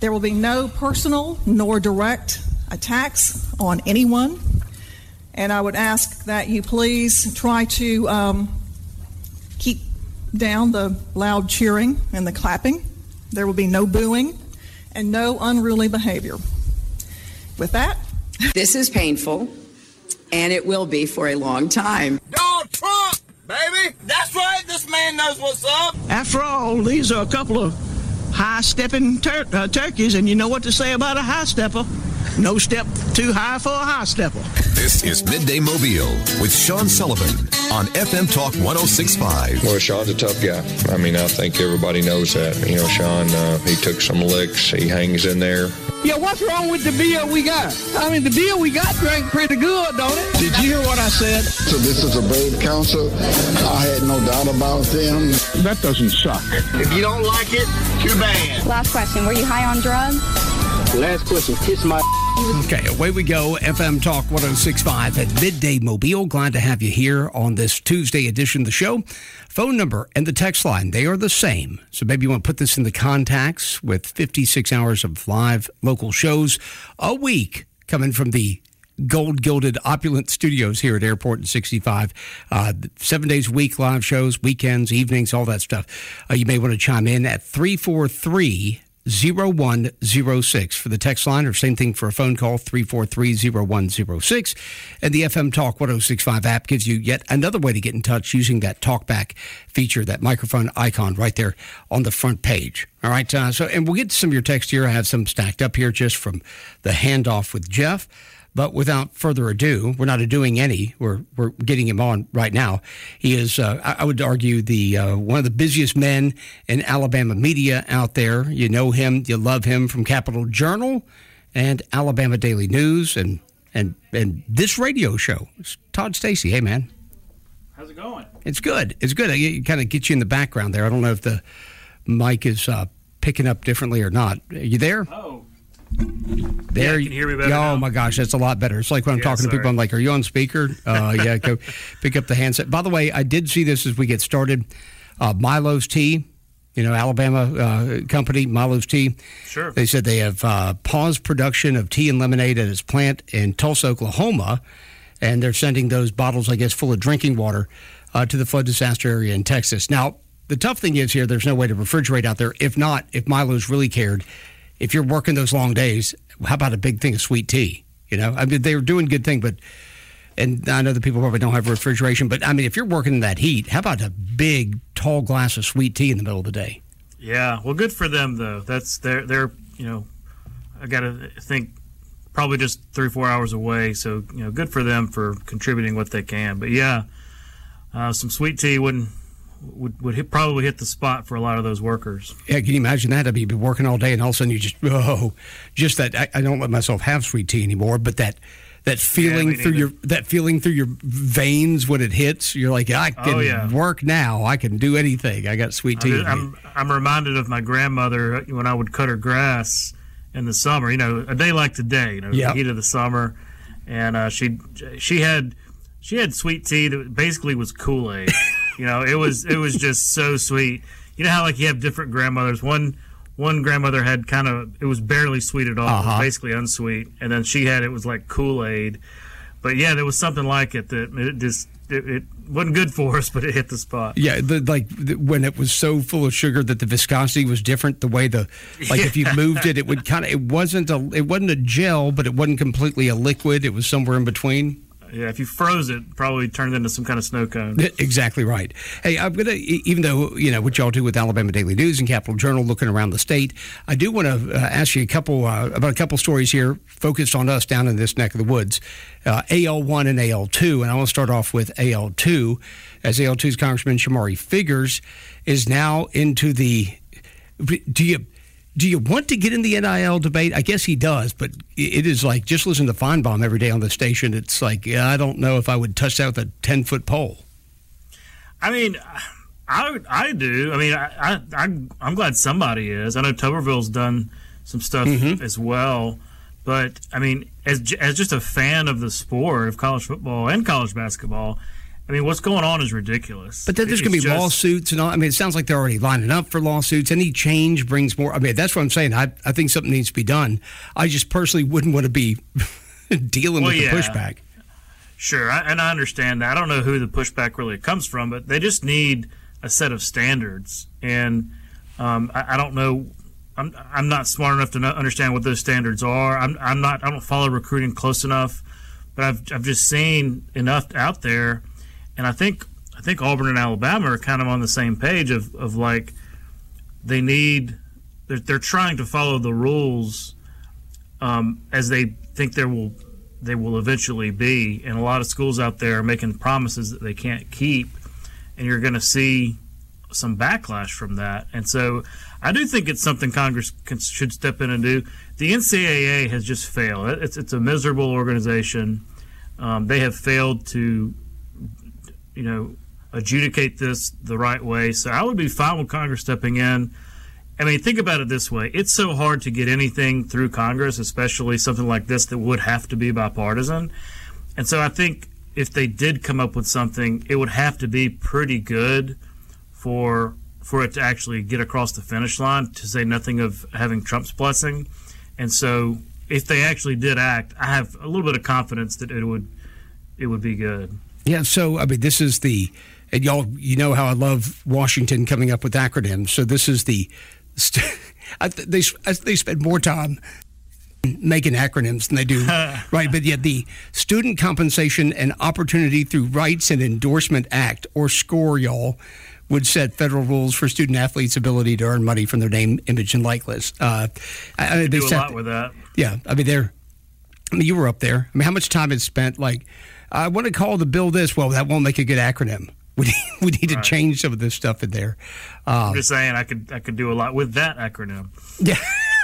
There will be no personal nor direct attacks on anyone. And I would ask that you please try to keep down the loud cheering and the clapping. There will be no booing and no unruly behavior. With that, this is painful, and it will be for a long time. Donald Trump, baby! That's right, this man knows what's up! After all, these are a couple of high-stepping turkeys, and you know what to say about a high-stepper. No step too high for a high-stepper. This is Midday Mobile with Sean Sullivan on FM Talk 106.5. Well, Sean's a tough guy. I mean, I think everybody knows that. You know, Sean, he took some licks. He hangs in there. Yeah, what's wrong with the beer we got? I mean, the beer we got drank pretty good, don't it? Did you hear what I said? So this is a brave council. I had no doubt about them. That doesn't suck. If you don't like it, too bad. Last question, were you high on drugs? Last question, kiss my... Okay, away we go. FM Talk 106.5 at Midday Mobile. Glad to have you here on this Tuesday edition of the show. Phone number and the text line, they are the same. So maybe you want to put this in the contacts with 56 hours of live local shows a week coming from the gold-gilded opulent studios here at Airport and 65. 7 days a week, live shows, weekends, evenings, all that stuff. You may want to chime in at 343-0106 for the text line, or same thing for a phone call, 343-0106. And the FM Talk 106.5 app gives you yet another way to get in touch using that talkback feature, that microphone icon right there on the front page. All right, and we'll get to some of your text here. I have some stacked up here just from the handoff with Jeff. But without further ado, we're not doing any. We're getting him on right now. He is, I would argue, the one of the busiest men in Alabama media out there. You know him, you love him from Capital Journal and Alabama Daily News and this radio show. It's Todd Stacy. Hey, man. How's it going? It's good. It's good. It kind of gets you in the background there. I don't know if the mic is picking up differently or not. Are you there? Oh. There, you can hear me better now. my gosh, that's a lot better. It's like when I'm talking to people, I'm like, are you on speaker? Yeah, go pick up the handset. By the way, I did see this as we get started. Milo's Tea, Alabama company, Milo's Tea. Sure. They said they have paused production of tea and lemonade at its plant in Tulsa, Oklahoma, and they're sending those bottles, I guess, full of drinking water to the flood disaster area in Texas. Now, the tough thing is here, there's no way to refrigerate out there. If Milo's really cared, if you're working those long days, how about a big thing of sweet tea? I mean, they're doing good thing, and I know that people probably don't have refrigeration, but I mean, if you're working in that heat, how about a big, tall glass of sweet tea in the middle of the day? Yeah, well, good for them though. That's they're I got to think probably just 3 or 4 hours away, so good for them for contributing what they can. But yeah, some sweet tea would probably hit the spot for a lot of those workers. Yeah, can you imagine that? I mean, you've been working all day, and all of a sudden you just that. I don't let myself have sweet tea anymore, but that feeling through your veins when it hits, you're like, I can work now. I can do anything. I got sweet tea. I'm reminded of my grandmother when I would cut her grass in the summer. A day like today, the heat of the summer, and she had sweet tea that basically was Kool-Aid. It was just so sweet. You know how you have different grandmothers. One grandmother had it was barely sweet at all. It was basically unsweet. And then she had, it was like Kool-Aid. But yeah, there was something like it that it wasn't good for us, but it hit the spot. Yeah, when it was so full of sugar that the viscosity was different. The way if you moved it, it would it wasn't a gel, but it wasn't completely a liquid. It was somewhere in between. Yeah, if you froze it, probably turned into some kind of snow cone. Exactly right. Hey, I'm going to, even though, what y'all do with Alabama Daily News and Capital Journal looking around the state, I do want to ask you about a couple stories here focused on us down in this neck of the woods, AL1 and AL2. And I want to start off with AL2, as AL2's Congressman Shamari Figgers is now into the, do you want to get in the NIL debate? I guess he does, but it is like just listen to Feinbaum every day on the station. It's like, I don't know if I would touch that with a 10-foot pole. I mean, I do. I mean, I'm glad somebody is. I know Tuberville's done some stuff as well, but I mean, as just a fan of the sport of college football and college basketball, I mean, what's going on is ridiculous. But then there's going to be lawsuits and all. I mean, it sounds like they're already lining up for lawsuits. Any change brings more. I mean, that's what I'm saying. I think something needs to be done. I just personally wouldn't want to be dealing with the pushback. Sure, and I understand that. I don't know who the pushback really comes from, but they just need a set of standards. And I don't know. I'm not smart enough to understand what those standards are. I don't follow recruiting close enough, but I've just seen enough out there. And I think Auburn and Alabama are kind of on the same page of like they're trying to follow the rules as they think they will eventually be. And a lot of schools out there are making promises that they can't keep, and you're going to see some backlash from that. And so I do think it's something Congress should step in and do. The NCAA has just failed. It's a miserable organization. They have failed to adjudicate this the right way. So I would be fine with Congress stepping in. I mean, think about it this way. It's so hard to get anything through Congress, especially something like this that would have to be bipartisan. And so I think if they did come up with something, it would have to be pretty good for it to actually get across the finish line, to say nothing of having Trump's blessing. And so if they actually did act, I have a little bit of confidence that it would be good. Yeah, so, I mean, this is and y'all, you know how I love Washington coming up with acronyms. So this is they spend more time making acronyms than they do, right? But yet the Student Compensation and Opportunity Through Rights and Endorsement Act, or SCORE, y'all, would set federal rules for student athletes' ability to earn money from their name, image, and likeness. They do a lot with that. Yeah, I mean, you were up there. I mean, how much time is spent like, I want to call the bill this. Well, that won't make a good acronym. We need to change some of this stuff in there. I'm just saying I could do a lot with that acronym. Yeah.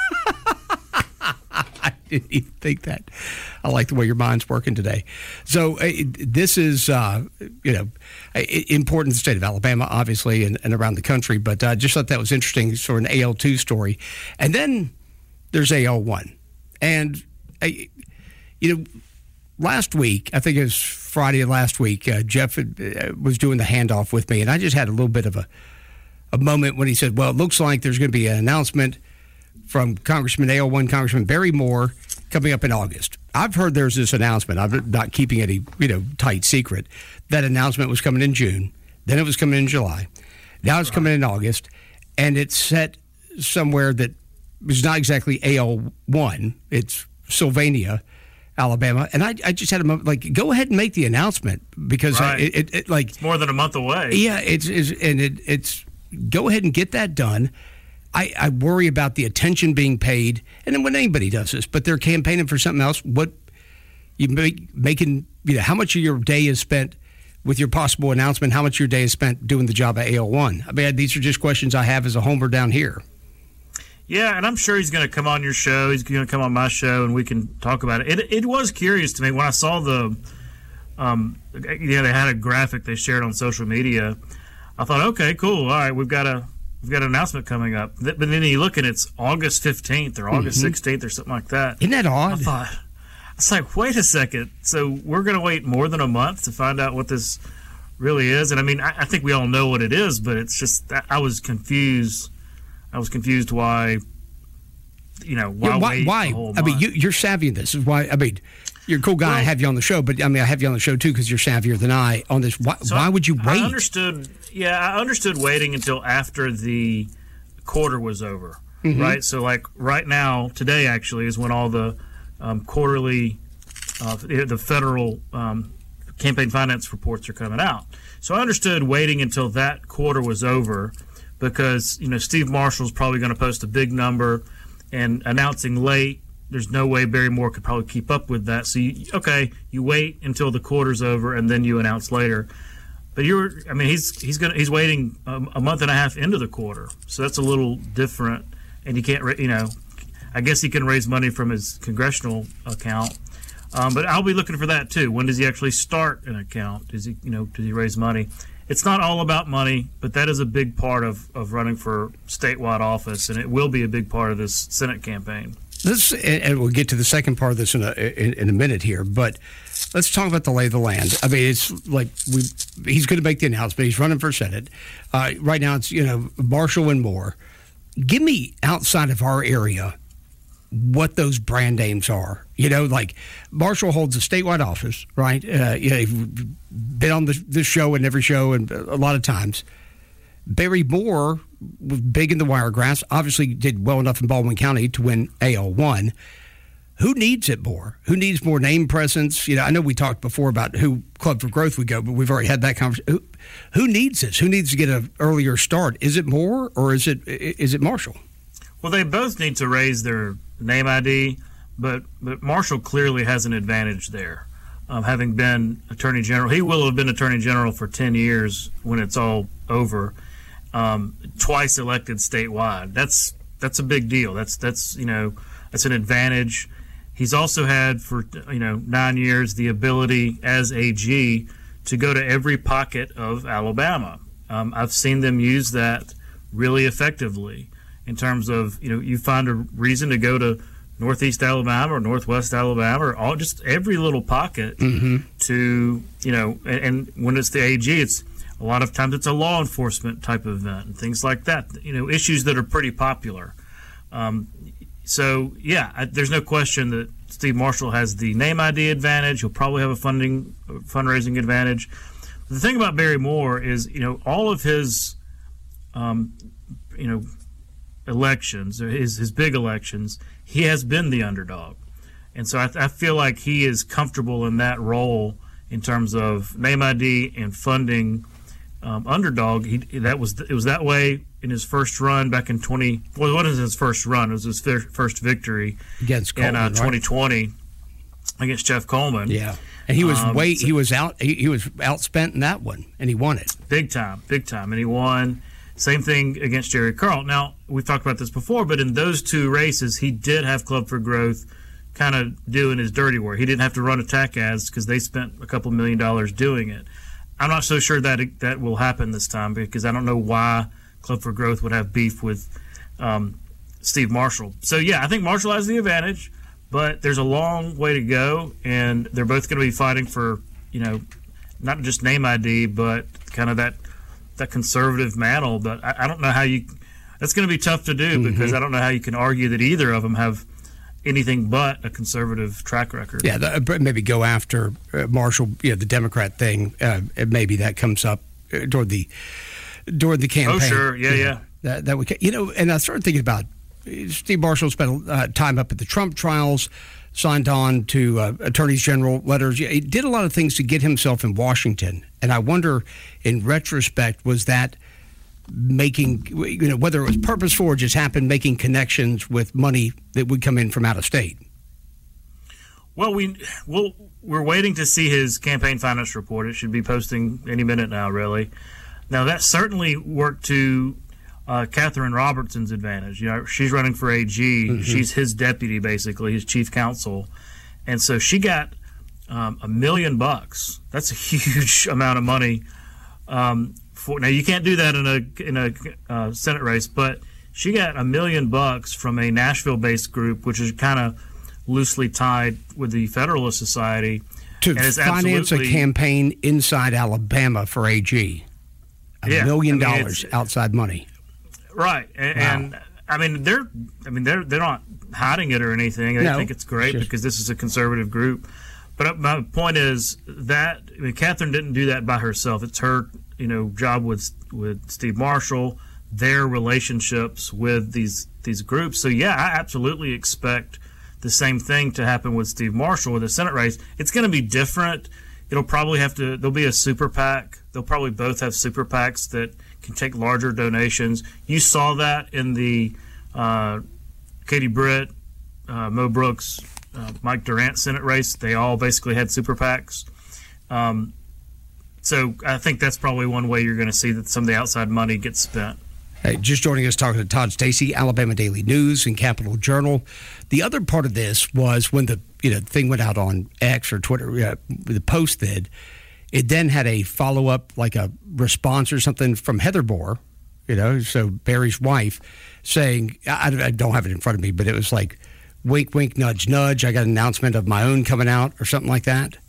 I didn't even think that. I like the way your mind's working today. So this is, important in the state of Alabama, obviously, and around the country. But I just thought that was interesting, sort of an AL2 story. And then there's AL1. And, last week, I think it was Friday of last week, Jeff was doing the handoff with me, and I just had a little bit of a moment when he said, well, it looks like there's going to be an announcement from AL1 Congressman Barry Moore coming up in August. I've heard there's this announcement. I'm not keeping any, tight secret. That announcement was coming in June. Then it was coming in July. Now it's coming in August, and it's set somewhere that was not exactly AL1. It's Sylvania, Alabama, and I just had a moment, like, go ahead and make the announcement, because it's more than a month away. Yeah, it's go ahead and get that done. I worry about the attention being paid, and then when anybody does this, but they're campaigning for something else. What you making, how much of your day is spent with your possible announcement? How much of your day is spent doing the job at AL1? I mean, these are just questions I have as a homer down here. Yeah, and I'm sure he's going to come on your show. He's going to come on my show, and we can talk about it. It was curious to me when I saw they had a graphic they shared on social media. I thought, okay, cool. All right, we've got an announcement coming up. But then you look and it's August 15th or August 16th or something like that. Isn't that odd? It's like, wait a second. So we're going to wait more than a month to find out what this really is? And I mean, I think we all know what it is, but it's just I was confused. I was confused why. Why? I mean, you're savvy in this. Is why. I mean, you're a cool guy. I have you on the show, but I mean, I have you on the show too because you're savvier than I on this. Why would you wait? I understood waiting until after the quarter was over, right? So, like right now, today actually is when all the quarterly, the federal campaign finance reports are coming out. So I understood waiting until that quarter was over because Steve Marshall's probably going to post a big number and announcing late. There's no way Barry Moore could probably keep up with that. So you wait until the quarter's over and then you announce later. But he's waiting a month and a half into the quarter, so that's a little different. And he can't, I guess he can raise money from his congressional account. But I'll be looking for that too. When does he actually start an account? Does he raise money? It's not all about money, but that is a big part of running for statewide office, and it will be a big part of this Senate campaign. This, and we'll get to the second part of this in a minute here, but let's talk about the lay of the land. I mean, it's like he's going to make the announcement. He's running for Senate. Right now it's, Marshall and Moore. Give me, outside of our area, what those brand names are. Like Marshall holds a statewide office, right? You've been on this show and every show and a lot of times. Barry Moore was big in the Wiregrass, obviously did well enough in Baldwin County to win AL1. Who needs it more? Who needs more name presence? I know we talked before about who Club for Growth would go, but we've already had that conversation. Who needs this? Who needs to get an earlier start? Is it Moore or is it Marshall? Well, they both need to raise their name ID, but Marshall clearly has an advantage there. Having been Attorney General, he will have been Attorney General for 10 years when it's all over. Twice elected statewide. That's a big deal. That's an advantage. He's also had for 9 years the ability as AG to go to every pocket of Alabama. I've seen them use that really effectively in terms of you find a reason to go to Northeast Alabama or Northwest Alabama or just every little pocket to and when it's the AG, it's a lot of times it's a law enforcement type of event and things like that. Issues that are pretty popular. There's no question that Steve Marshall has the name ID advantage. He'll probably have a fundraising advantage. The thing about Barry Moore is, all of his, elections, or his big elections, he has been the underdog. And so I feel like he is comfortable in that role in terms of name ID and funding underdog. It was that way in his first run back in it wasn't his first run. It was his first victory against Coleman, in 2020 against Jeff Coleman. Yeah, and he was outspent in that one, and he won it big time, and he won. Same thing against Jerry Carl. Now we've talked about this before, but in those two races, he did have Club for Growth kind of doing his dirty work. He didn't have to run attack ads because they spent a couple $1 million doing it. I'm not so sure that will happen this time because I don't know why Club for Growth would have beef with Steve Marshall. So, I think Marshall has the advantage, but there's a long way to go, and they're both going to be fighting for, not just name ID, but kind of that conservative mantle. But I don't know how that's going to be tough to do because I don't know how you can argue that either of them have anything but a conservative track record. Yeah, maybe go after Marshall, the Democrat thing. Maybe that comes up during the campaign. Oh, sure, yeah. That would, and I started thinking about Steve Marshall spent time up at the Trump trials, signed on to attorneys general letters. He did a lot of things to get himself in Washington, and I wonder, in retrospect, was that making, whether it was purposeful or just happened, making connections with money that would come in from out of state? Well, we're waiting to see his campaign finance report. It should be posting any minute now, really. Now, that certainly worked to Catherine Robertson's advantage. She's running for AG. She's his deputy, basically, his chief counsel. And so she got $1 million. That's a huge amount of money. Now, you can't do that in a Senate race, but she got $1 million from a Nashville-based group, which is kind of loosely tied with the Federalist Society to finance a campaign inside Alabama for AG. $1 million outside money. Right, and I mean they're not hiding it or anything. They think it's great because this is a conservative group. But my point is that Catherine didn't do that by herself. It's her job with Steve Marshall, their relationships with these groups. So I absolutely expect the same thing to happen with Steve Marshall with the Senate race. It's going to be different. It'll probably there'll be a super PAC. They'll probably both have super PACs that can take larger donations. You saw that in the Katie Britt, Mo Brooks, Mike Durant Senate race. They all basically had super PACs. So I think that's probably one way you're going to see that some of the outside money gets spent. Hey, just joining us, talking to Todd Stacy, Alabama Daily News and Capitol Journal. The other part of this was when the thing went out on X or Twitter, the post did. It then had a follow-up, like a response or something from Heather Moore, so Barry's wife, saying, I don't have it in front of me, but it was like, wink, wink, nudge, nudge. I got an announcement of my own coming out or something like that.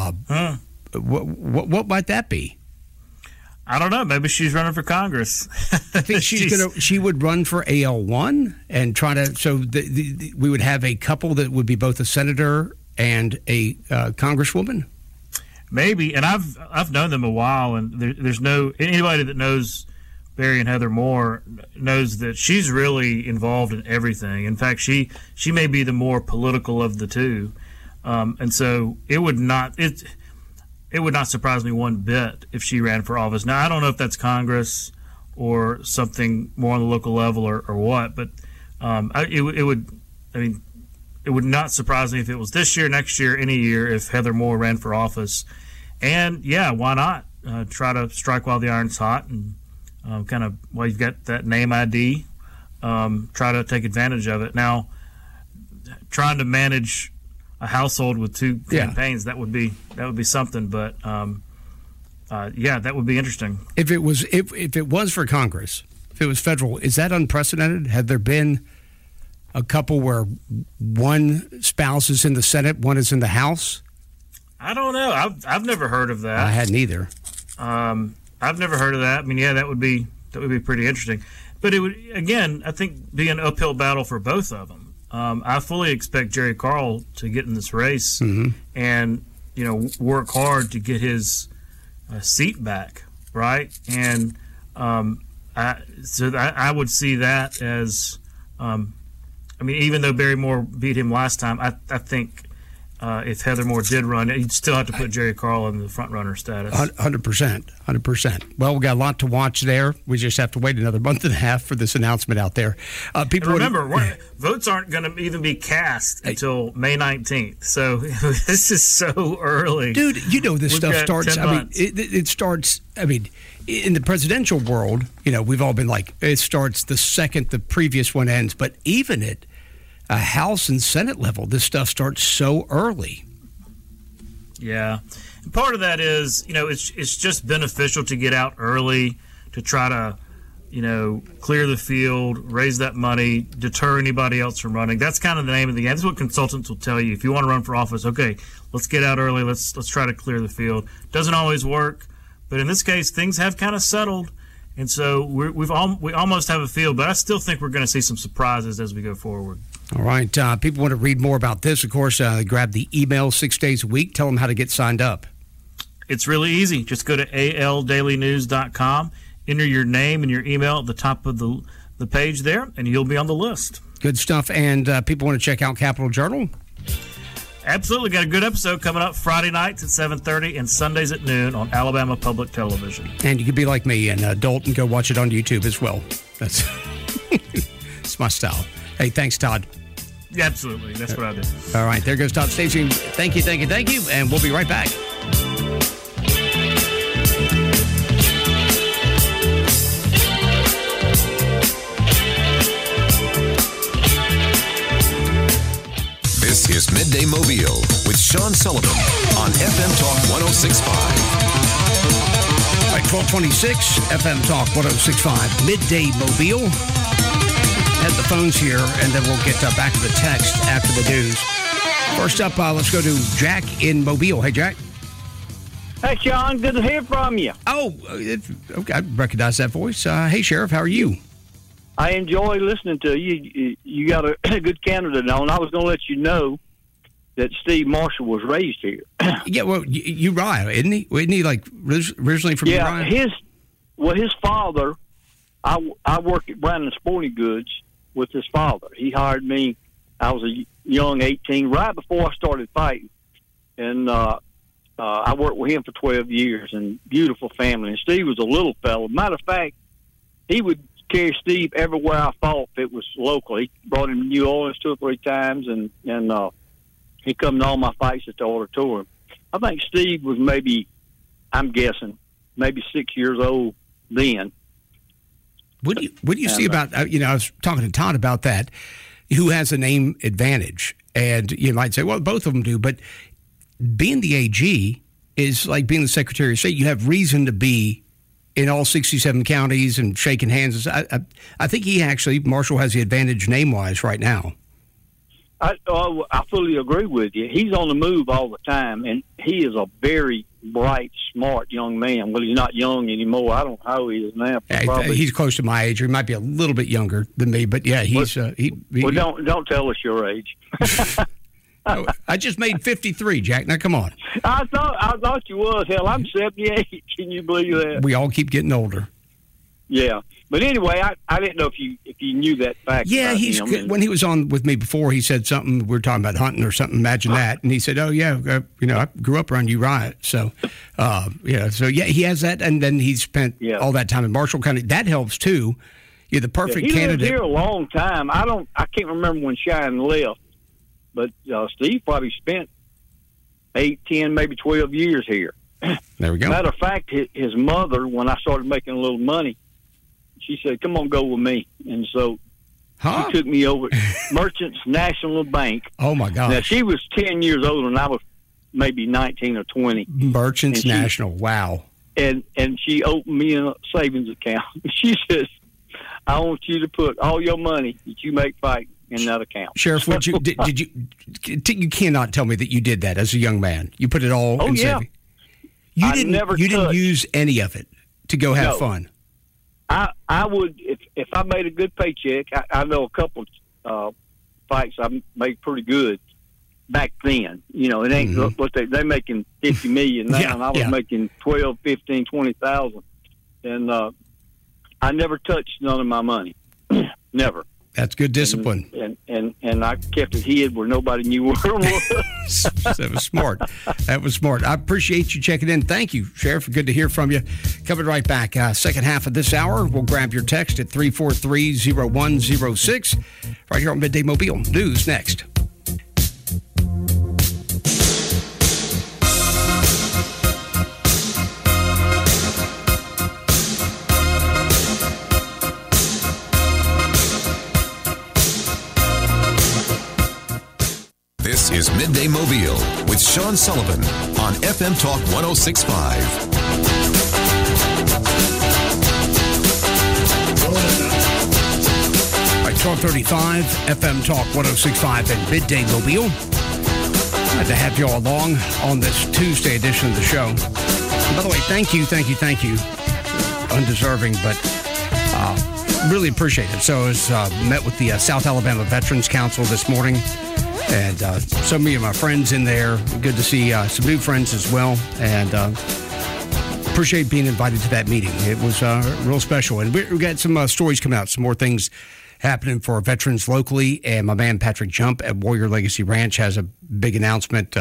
What might that be? I don't know. Maybe she's running for Congress. I think she would run for AL1 and try to. So we would have a couple that would be both a senator and a congresswoman. Maybe, and I've known them a while, and there's no anybody that knows Barry and Heather Moore knows that she's really involved in everything. In fact, she may be the more political of the two, and so it would not surprise me one bit if she ran for office. Now, I don't know if that's Congress or something more on the local level or what, but it would not surprise me if it was this year, next year, any year if Heather Moore ran for office. And yeah, why not try to strike while the iron's hot and kind of while you've got that name ID, try to take advantage of it. Now, trying to manage a household with two campaigns, that would be something. But that would be interesting. If it was for Congress, if it was federal, is that unprecedented? Had there been a couple where one spouse is in the Senate, one is in the House? I don't know. I've never heard of that. I hadn't either. I've never heard of that. I mean, yeah, that would be pretty interesting. But it would, again, I think, be an uphill battle for both of them. I fully expect Jerry Carl to get in this race and work hard to get his seat back, right? And I would see that as. Even though Barry Moore beat him last time, I think if Heather Moore did run, you'd still have to put Jerry Carl in the front runner status. 100%. Well, we got a lot to watch there. We just have to wait another month and a half for this announcement out there. Votes aren't going to even be cast until May 19th. So this is so early. Dude, this stuff starts. It starts. In the presidential world, we've all been like, it starts the second the previous one ends. But even at a House and Senate level, this stuff starts so early. Yeah. And part of that is, it's just beneficial to get out early to try to, clear the field, raise that money, deter anybody else from running. That's kind of the name of the game. That's what consultants will tell you. If you want to run for office, okay, let's get out early. Let's try to clear the field. Doesn't always work. But in this case, things have kind of settled, and so we almost have a feel. But I still think we're going to see some surprises as we go forward. All right. People want to read more about this. Of course, grab the email 6 days a week. Tell them how to get signed up. It's really easy. Just go to aldailynews.com, enter your name and your email at the top of the page there, and you'll be on the list. Good stuff. And people want to check out Capital Journal? Absolutely. Got a good episode coming up Friday nights at 7:30 and Sundays at noon on Alabama Public Television. And you can be like me and adult and go watch it on YouTube as well. That's it's my style. Hey, thanks, Todd. Yeah, absolutely. That's what I do. All right. There goes Todd Stacey. Thank you. And we'll be right back. This is Midday Mobile with Sean Sullivan on FM Talk 106.5. All right, 1226, FM Talk 106.5, Midday Mobile. Had the phones here, and then we'll get back to the text after the news. First up, let's go to Jack in Mobile. Hey, Jack. Hey, Sean. Good to hear from you. Oh, okay, I recognize that voice. Hey, Sheriff, how are you? I enjoy listening to you. You got a good candidate on. I was going to let you know that Steve Marshall was raised here. Yeah, well, Uriah, isn't he? Isn't he like originally from Uriah? Yeah, his father. I worked at Brandon Sporting Goods with his father. He hired me. I was a young 18, right before I started fighting, and I worked with him for 12 years. And beautiful family. And Steve was a little fella. Matter of fact, he would carry Steve everywhere I fought if it was local. He brought him to New Orleans 2 or 3 times, and he come to all my fights at the auditorium. I think Steve was I'm guessing, maybe 6 years old then. What do you see about, I was talking to Todd about that, who has a name advantage? And you might say, well, both of them do, but being the AG is like being the Secretary of State. You have reason to be in all 67 counties and shaking hands. I think Marshall has the advantage name-wise right now. I fully agree with you. He's on the move all the time, and he is a very bright, smart young man. Well, he's not young anymore. I don't know how he is now. He's close to my age. Or he might be a little bit younger than me, but yeah, he's. Well, don't tell us your age. I just made 53, Jack. Now, come on. I thought you was. Hell, I'm 78. Can you believe that? We all keep getting older. Yeah. But anyway, I didn't know if you knew that fact. Yeah, he's good. When he was on with me before, he said something. We were talking about hunting or something. Imagine that. And he said, "Oh yeah, I grew up around Uriah." So, he has that. And then he spent all that time in Marshall County. That helps too. You're the perfect he candidate. He lived here a long time. I can't remember when Cheyenne left, but Steve probably spent 8, 10, maybe 12 years here. There we go. Matter of fact, his mother, when I started making a little money, she said, "Come on, go with me." And so she took me over Merchants National Bank. Oh, my gosh. Now, she was 10 years older, and I was maybe 19 or 20. Merchants National, wow. And she opened me a savings account. She says, "I want you to put all your money that you make fighting in that account." Sheriff, did you cannot tell me that you did that as a young man. You put it all in savings. You didn't use any of it to go have fun. I would, if I made a good paycheck, I know a couple fights I made pretty good back then. It ain't what they're making $50 million now, and I was making 12, 15, 20,000. And I never touched none of my money. Never. That's good discipline. And I kept it hid where nobody knew where it was. That was smart. That was smart. I appreciate you checking in. Thank you, Sheriff. Good to hear from you. Coming right back. Second half of this hour, we'll grab your text at 343-0106. Right here on Midday Mobile. News next. This is Midday Mobile with Sean Sullivan on FM Talk 106.5. All right, 12:35, FM Talk 106.5 and Midday Mobile. Glad to have you all along on this Tuesday edition of the show. And by the way, thank you. Undeserving, but really appreciate it. So I was met with the South Alabama Veterans Council this morning. And some of my friends in there. Good to see some new friends as well. And appreciate being invited to that meeting. It was real special. And we got some stories coming out, some more things happening for veterans locally. And my man Patrick Jump at Warrior Legacy Ranch has a big announcement.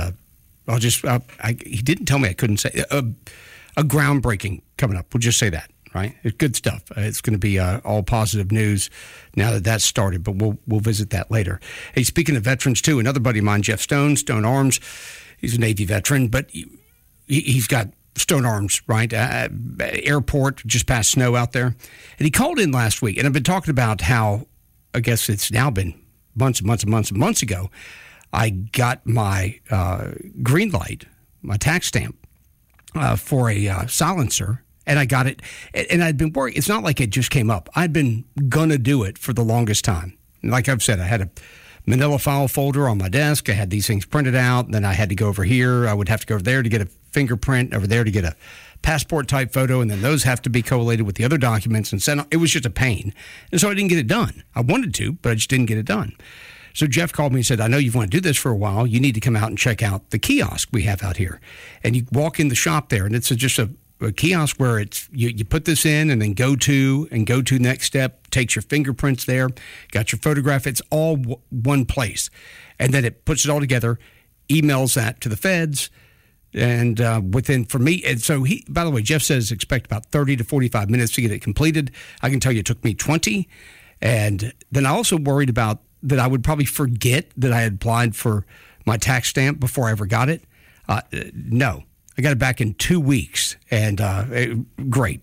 He didn't tell me I couldn't say. A groundbreaking coming up. We'll just say that. Right, it's good stuff. It's going to be all positive news now that that's started, but we'll visit that later. Hey, speaking of veterans too, another buddy of mine, Jeff Stone Arms, he's a Navy veteran, but he's got Stone Arms, right? Airport, just past snow out there, and he called in last week, and I've been talking about how I guess it's now been months ago. I got my green light, my tax stamp for a silencer. And I got it, and I'd been worried. It's not like it just came up. I'd been going to do it for the longest time. And like I've said, I had a manila file folder on my desk. I had these things printed out. And then I had to go over here. I would have to go over there to get a fingerprint, over there to get a passport-type photo, and then those have to be collated with the other documents and sent. It was just a pain. And so I didn't get it done. I wanted to, but I just didn't get it done. So Jeff called me and said, "I know you've wanted to do this for a while. You need to come out and check out the kiosk we have out here." And you walk in the shop there, and it's just a kiosk where it's you put this in and then go to next step, takes your fingerprints there, got your photograph. It's all one place, and then it puts it all together, emails that to the feds, and within for me. And so by the way, Jeff says expect about 30 to 45 minutes to get it completed. I can tell you it took me 20, and then I also worried about that I would probably forget that I had applied for my tax stamp before I ever got it. No. I got it back in 2 weeks, and great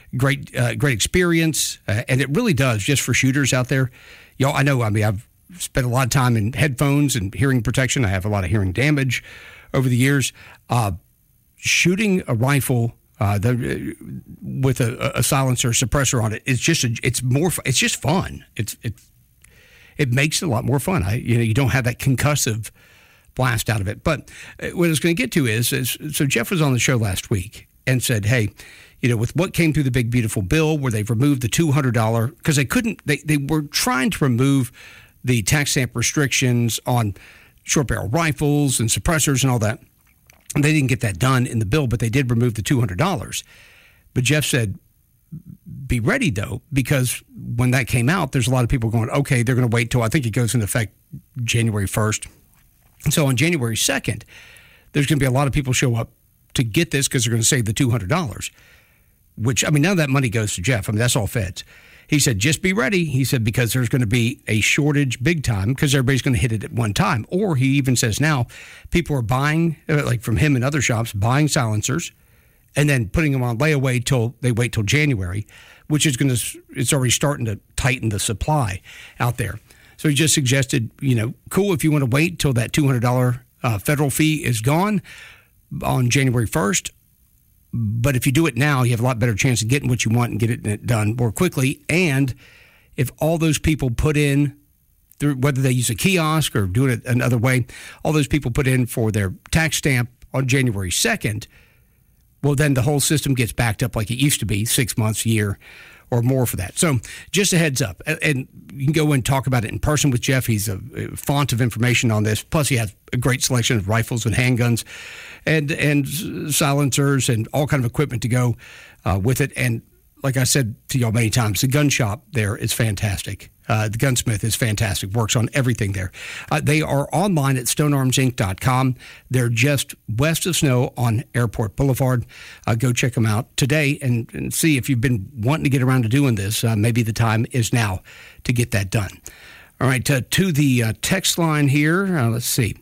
experience, and it really does just for shooters out there. Y'all, I know. I mean, I've spent a lot of time in headphones and hearing protection. I have a lot of hearing damage over the years. Shooting a rifle with a silencer suppressor on it is just it's just fun. It's it makes it a lot more fun. You don't have that concussive blast out of it. But what I was going to get to is so Jeff was on the show last week and said, hey, with what came through the big, beautiful bill where they've removed the $200, because they were trying to remove the tax stamp restrictions on short barrel rifles and suppressors and all that. And they didn't get that done in the bill, but they did remove the $200. But Jeff said, be ready, though, because when that came out, there's a lot of people going, okay, they're going to wait till I think it goes into effect January 1st. So on January 2nd, there's going to be a lot of people show up to get this because they're going to save the $200, which, none of that money goes to Jeff. That's all feds. He said, just be ready. He said, because there's going to be a shortage big time because everybody's going to hit it at one time. Or he even says now people are buying, like from him and other shops, buying silencers and then putting them on layaway till they wait till January, which is it's already starting to tighten the supply out there. So he just suggested, cool, if you want to wait till that $200 federal fee is gone on January 1st. But if you do it now, you have a lot better chance of getting what you want and get it done more quickly. And if all those people put in, whether they use a kiosk or do it another way, all those people put in for their tax stamp on January 2nd, well, then the whole system gets backed up like it used to be, 6 months, a year, or more for that. So just a heads up. And you can go and talk about it in person with Jeff. He's a font of information on this. Plus, he has a great selection of rifles and handguns and silencers and all kind of equipment to go with it. And like I said to y'all many times, the gun shop there is fantastic. The gunsmith is fantastic, works on everything there. They are online at stonearmsinc.com. They're just west of Snow on Airport Boulevard. Go check them out today and see if you've been wanting to get around to doing this. Maybe the time is now to get that done. All right, to the text line here. Let's see.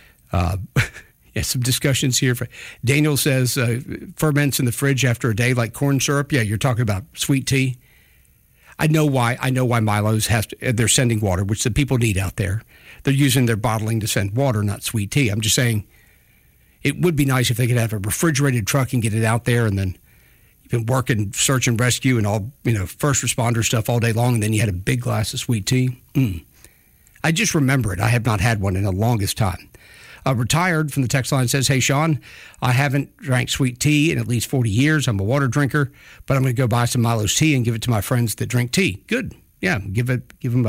Some discussions here. Daniel says ferments in the fridge after a day like corn syrup. Yeah, you're talking about sweet tea. I know why Milo's they're sending water, which the people need out there. They're using their bottling to send water, not sweet tea. I'm just saying it would be nice if they could have a refrigerated truck and get it out there, and then you've been working search and rescue and all, first responder stuff all day long, and then you had a big glass of sweet tea. I just remember it. I have not had one in the longest time. Retired from the text line says, hey, Sean, I haven't drank sweet tea in at least 40 years. I'm a water drinker, but I'm going to go buy some Milo's tea and give it to my friends that drink tea. Good. Yeah, give them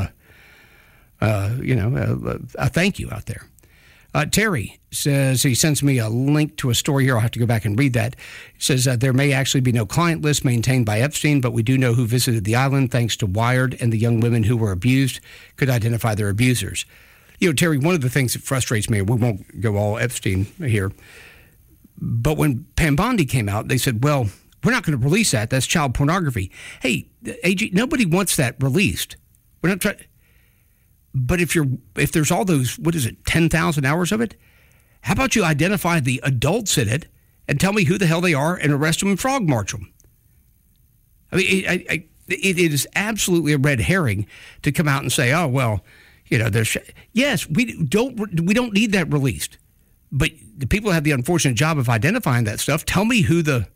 a thank you out there. Terry says he sends me a link to a story here. I'll have to go back and read that. He says there may actually be no client list maintained by Epstein, but we do know who visited the island thanks to Wired, and the young women who were abused could identify their abusers. Terry, one of the things that frustrates me, we won't go all Epstein here, but when Pam Bondi came out, they said, well, we're not going to release that. That's child pornography. Hey, AG, nobody wants that released. We're not trying. But if there's all those, 10,000 hours of it, how about you identify the adults in it and tell me who the hell they are and arrest them and frog march them? It is absolutely a red herring to come out and say, oh, well, yes, we don't need that released. But the people have the unfortunate job of identifying that stuff. Tell me who the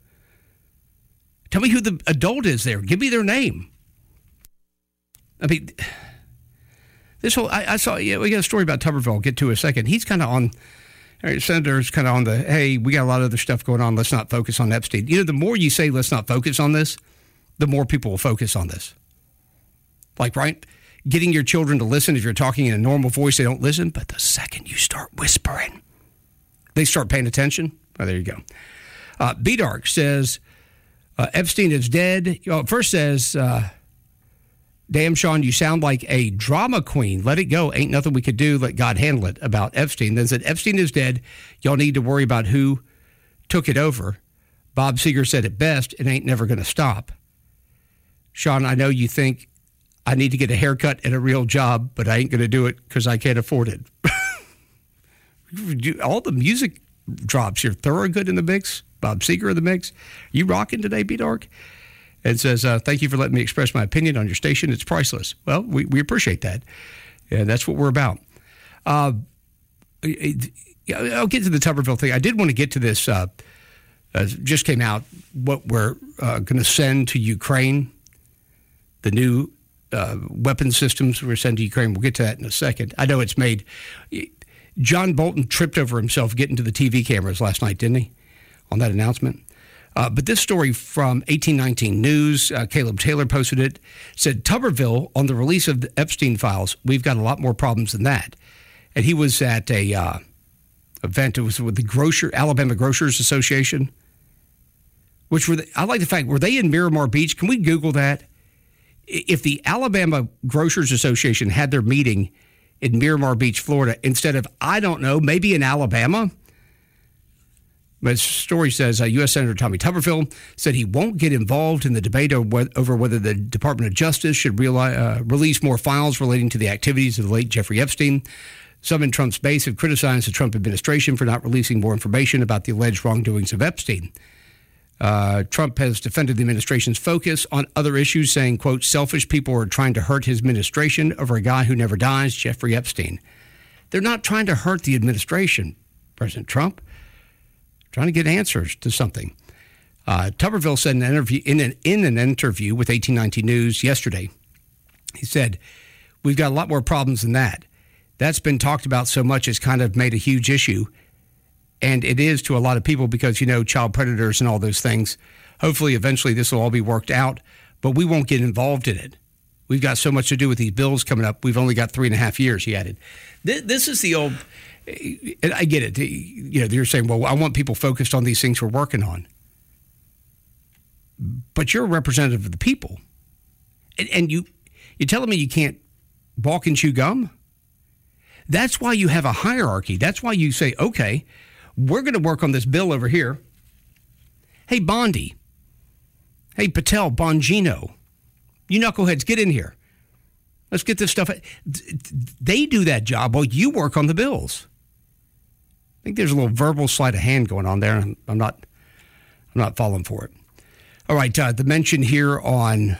adult is there. Give me their name. This whole, I saw, we got a story about Tuberville. I'll get to in a second. He's kind of on, Senator's kind of on the, hey, we got a lot of other stuff going on. Let's not focus on Epstein. The more you say, let's not focus on this, the more people will focus on this. Like, right? Getting your children to listen. If you're talking in a normal voice, they don't listen. But the second you start whispering, they start paying attention. Oh, there you go. B-Dark says, Epstein is dead. First says, damn, Sean, you sound like a drama queen. Let it go. Ain't nothing we could do. Let God handle it about Epstein. Then said, Epstein is dead. Y'all need to worry about who took it over. Bob Seger said it best. It ain't never going to stop. Sean, I know you think I need to get a haircut and a real job, but I ain't going to do it because I can't afford it. All the music drops here. Thorogood in the mix. Bob Seger in the mix. You rocking today, B-Dark? And says, thank you for letting me express my opinion on your station. It's priceless. Well, we appreciate that. And that's what we're about. I'll get to the Tuberville thing. I did want to get to this. Just came out what we're going to send to Ukraine, the new weapon systems we're sending to Ukraine. We'll get to that in a second. I know it's made. John Bolton tripped over himself getting to the TV cameras last night, didn't he, on that announcement? But this story from 1819 News, Caleb Taylor posted it, said Tuberville on the release of the Epstein files, we've got a lot more problems than that. And he was at a event, it was with the Alabama Grocers Association, which I like the fact, were they in Miramar Beach? Can we Google that? If the Alabama Grocers Association had their meeting in Miramar Beach, Florida, instead of, I don't know, maybe in Alabama. But the story says U.S. Senator Tommy Tuberville said he won't get involved in the debate over whether the Department of Justice should release more files relating to the activities of the late Jeffrey Epstein. Some in Trump's base have criticized the Trump administration for not releasing more information about the alleged wrongdoings of Epstein. Trump has defended the administration's focus on other issues, saying, quote, selfish people are trying to hurt his administration over a guy who never dies, Jeffrey Epstein. They're not trying to hurt the administration, President Trump. Trying to get answers to something. Tuberville said in an interview with 1819 News yesterday, he said, we've got a lot more problems than that. That's been talked about so much it's kind of made a huge issue. And it is to a lot of people because, child predators and all those things. Hopefully, eventually, this will all be worked out, but we won't get involved in it. We've got so much to do with these bills coming up. We've only got 3.5 years, he added. This is the old, and I get it. You're saying, well, I want people focused on these things we're working on. But you're a representative of the people. And you're telling me you can't walk and chew gum? That's why you have a hierarchy. That's why you say, okay, we're going to work on this bill over here. Hey, Bondi. Hey, Patel, Bongino. You knuckleheads, get in here. Let's get this stuff. They do that job while you work on the bills. I think there's a little verbal sleight of hand going on there. I'm not falling for it. All right, the mention here on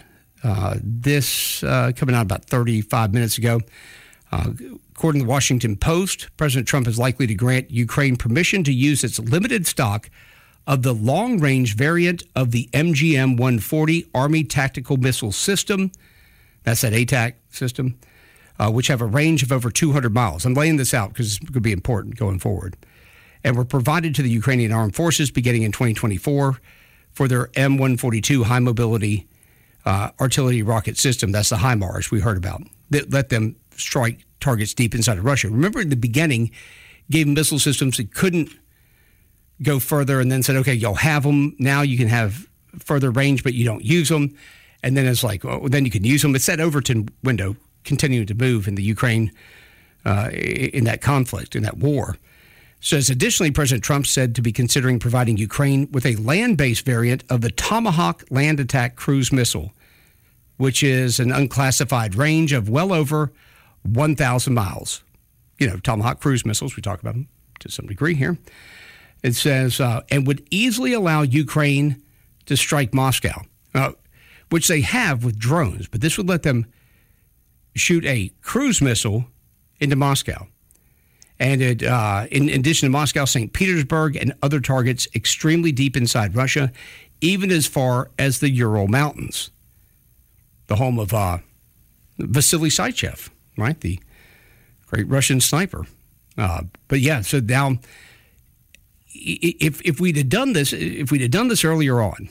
this coming out about 35 minutes ago. According to the Washington Post, President Trump is likely to grant Ukraine permission to use its limited stock of the long-range variant of the MGM-140 Army Tactical Missile System. That's that ATAC system, which have a range of over 200 miles. I'm laying this out because it's going to be important going forward. And were provided to the Ukrainian Armed Forces beginning in 2024 for their M142 high-mobility artillery rocket system. That's the HIMARS we heard about. That let them strike targets deep inside of Russia. Remember in the beginning, gave them missile systems that couldn't go further and then said, okay, you'll have them. Now you can have further range, but you don't use them. And then it's like, well, then you can use them. It's that Overton window continuing to move in the Ukraine, in that conflict, in that war. Says additionally, President Trump said to be considering providing Ukraine with a land-based variant of the Tomahawk land attack cruise missile, which is an unclassified range of well over 1,000 miles. Tomahawk cruise missiles, we talk about them to some degree here. It says, and would easily allow Ukraine to strike Moscow, which they have with drones, but this would let them shoot a cruise missile into Moscow. And it, in addition to Moscow, St. Petersburg, and other targets extremely deep inside Russia, even as far as the Ural Mountains, the home of Vasily Saichev, right? The great Russian sniper. But yeah, so now, if we'd have done this, earlier on,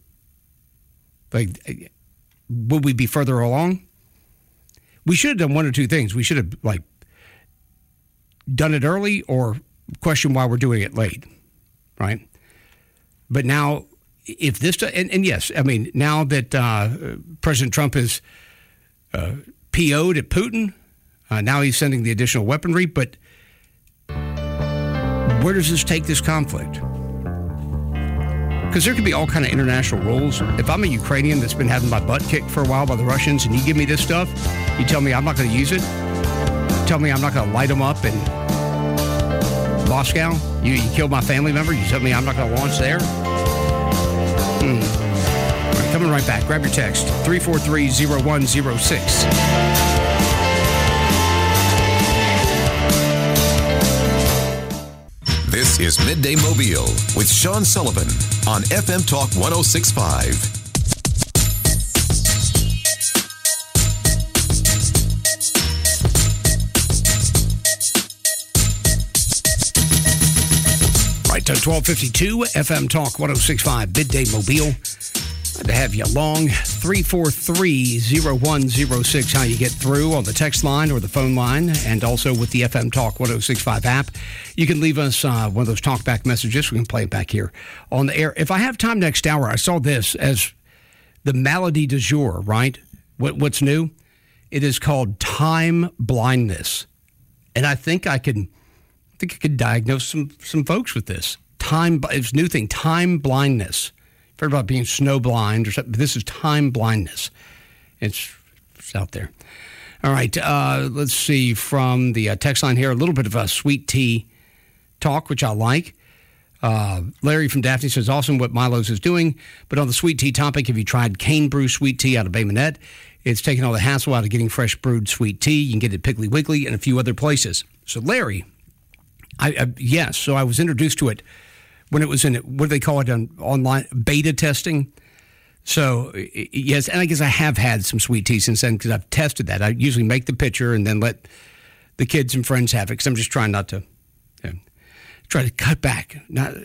like, would we be further along? We should have done one or two things. We should have done it early or question why we're doing it late, right? But now, if this, and yes, I mean, now that President Trump has PO'd at Putin, now he's sending the additional weaponry, but where does this take this conflict? Because there could be all kind of international rules. If I'm a Ukrainian that's been having my butt kicked for a while by the Russians and you give me this stuff, you tell me I'm not going to use it? Tell me I'm not going to light them up in Moscow? You killed my family member? You tell me I'm not going to launch there? Right, coming right back. Grab your text, 343-0106. This is Midday Mobile with Sean Sullivan on FM Talk 106.5. right, 1252 FM Talk 106.5 Midday Mobile. Glad to have you along. 343-0106, how you get through on the text line or the phone line, and also with the FM Talk 106.5 app. You can leave us one of those talkback messages. We can play it back here on the air. If I have time next hour, I saw this as the malady du jour, right? What's new? It is called time blindness. And I think I could diagnose some folks with this. It's a new thing, time blindness. I've heard about being snow blind or something, but this is time blindness. It's out there. All right, let's see from the text line here, a little bit of a sweet tea talk, which I like. Larry from Daphne says, awesome what Milo's is doing, but on the sweet tea topic, have you tried Cane Brew sweet tea out of Bay Minette? It's taken all the hassle out of getting fresh brewed sweet tea. You can get it at Piggly Wiggly and a few other places. So, Larry, yes, so I was introduced to it when it was in, what do they call it, online beta testing? So, yes, and I guess I have had some sweet tea since then because I've tested that. I usually make the pitcher and then let the kids and friends have it because I'm just trying not to, try to cut back, not,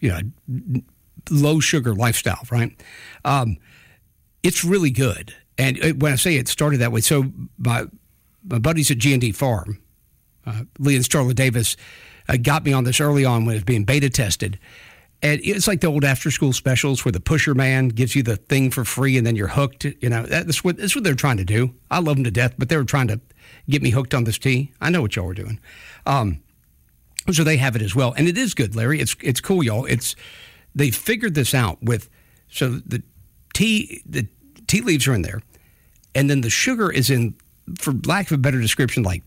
low sugar lifestyle, right? It's really good. And when I say it started that way, so my buddies at G&D Farm, Lee and Starla Davis, got me on this early on when it was being beta tested. And it's like the old after-school specials where the pusher man gives you the thing for free and then you're hooked. That's what they're trying to do. I love them to death, but they were trying to get me hooked on this tea. I know what y'all were doing. So they have it as well. And it is good, Larry. It's cool, y'all. They figured this out so the tea leaves are in there, and then the sugar is in, for lack of a better description, like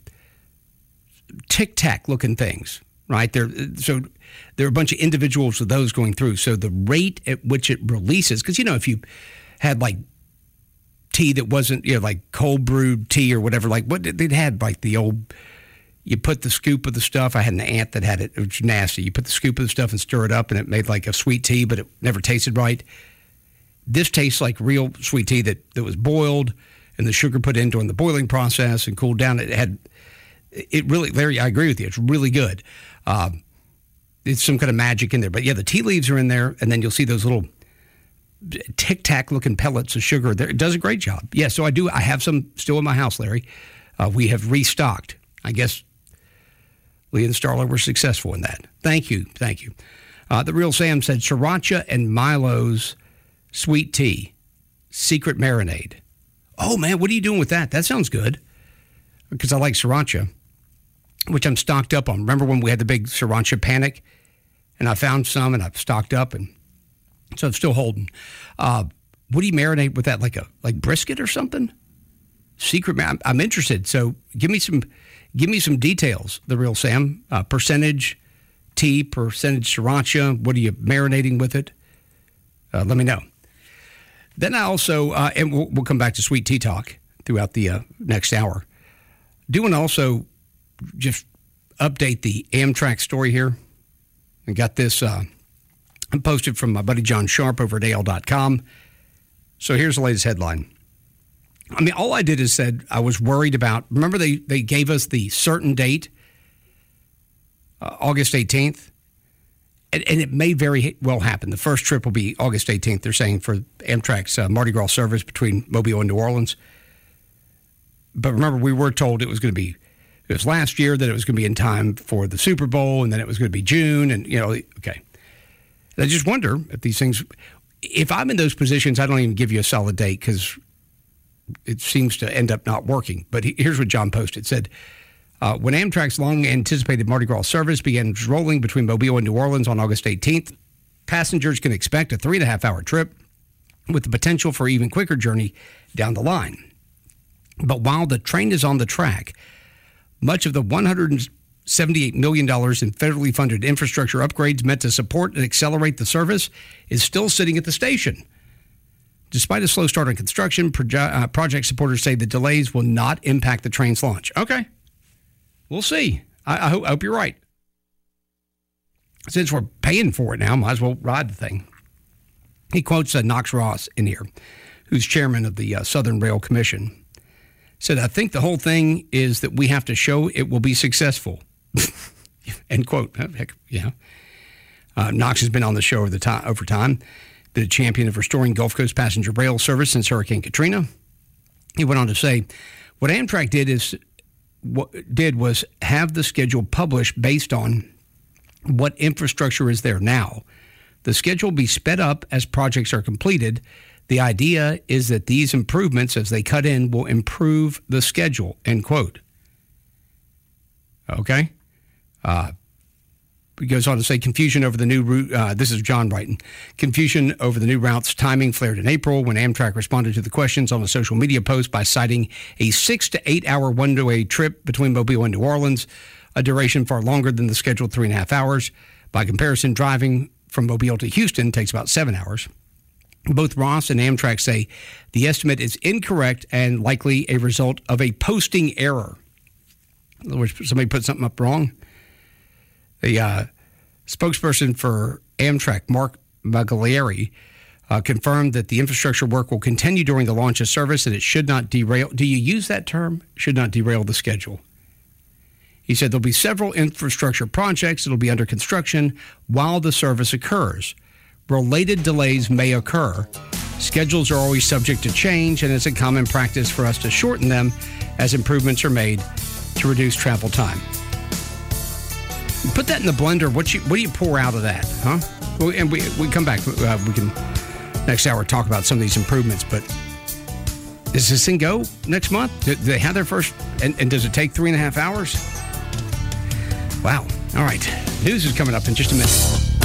Tic Tac looking things, right? There are a bunch of individuals of those going through. So the rate at which it releases, because if you had like tea that wasn't like cold brewed tea or whatever, like what they'd had like the old, you put the scoop of the stuff. I had an aunt that had it. It was nasty. You put the scoop of the stuff and stir it up, and it made like a sweet tea, but it never tasted right. This tastes like real sweet tea that was boiled and the sugar put in during the boiling process and cooled down. It really, Larry, I agree with you. It's really good. It's some kind of magic in there. But yeah, the tea leaves are in there, and then you'll see those little Tic Tac looking pellets of sugar. It does a great job. Yeah, so I do. I have some still in my house, Larry. We have restocked. I guess Lee and Starla were successful in that. Thank you. The Real Sam said sriracha and Milo's sweet tea, secret marinade. Oh, man, what are you doing with that? That sounds good. Because I like sriracha, which I'm stocked up on. Remember when we had the big sriracha panic? And I found some, and I've stocked up, and so I'm still holding. What do you marinate with that? Like brisket or something? Secret. I'm interested. So give me some details. The Real Sam, percentage tea, percentage sriracha. What are you marinating with it? Let me know. Then I also, and we'll come back to sweet tea talk throughout the next hour. Do want to also just update the Amtrak story here. I got this posted from my buddy John Sharp over at AL.com. So here's the latest headline. I mean, all I did is said I was worried about, remember they gave us the certain date, August 18th? And it may very well happen. The first trip will be August 18th, they're saying, for Amtrak's Mardi Gras service between Mobile and New Orleans. But remember, we were told it was last year that it was going to be in time for the Super Bowl, and then it was going to be June, and, okay. And I just wonder if these things, if I'm in those positions, I don't even give you a solid date because it seems to end up not working. But here's what John posted. It said, when Amtrak's long-anticipated Mardi Gras service begins rolling between Mobile and New Orleans on August 18th, passengers can expect a 3.5-hour trip with the potential for an even quicker journey down the line. But while the train is on the track, much of the $178 million in federally funded infrastructure upgrades meant to support and accelerate the service is still sitting at the station. Despite a slow start on construction, project supporters say the delays will not impact the train's launch. Okay. We'll see. I hope you're right. Since we're paying for it now, might as well ride the thing. He quotes Knox Ross in here, who's chairman of the Southern Rail Commission. Said, I think the whole thing is that we have to show it will be successful. End quote. Heck, yeah. Knox has been on the show over time, been a champion of restoring Gulf Coast passenger rail service since Hurricane Katrina. He went on to say, what Amtrak did was have the schedule published based on what infrastructure is there now. The schedule will be sped up as projects are completed. The idea is that these improvements, as they cut in, will improve the schedule, end quote. Okay? He goes on to say confusion over the new route. This is John writing. Confusion over the new route's timing flared in April when Amtrak responded to the questions on a social media post by citing a 6 to 8 hour one-way trip between Mobile and New Orleans, a duration far longer than the scheduled 3.5 hours. By comparison, driving from Mobile to Houston takes about 7 hours. Both Ross and Amtrak say the estimate is incorrect and likely a result of a posting error. In other words, somebody put something up wrong. The spokesperson for Amtrak, Mark Maglieri, confirmed that the infrastructure work will continue during the launch of service and it should not derail. Do you use that term? Should not derail the schedule. He said there'll be several infrastructure projects that will be under construction while the service occurs. Related delays may occur. Schedules are always subject to change, and it's a common practice for us to shorten them as improvements are made to reduce travel time. Put that in the blender. What do you pour out of that, huh? Well, and we come back. We can next hour talk about some of these improvements. But does this thing go next month? Do they have their first? And does it take 3.5 hours? Wow. All right. News is coming up in just a minute.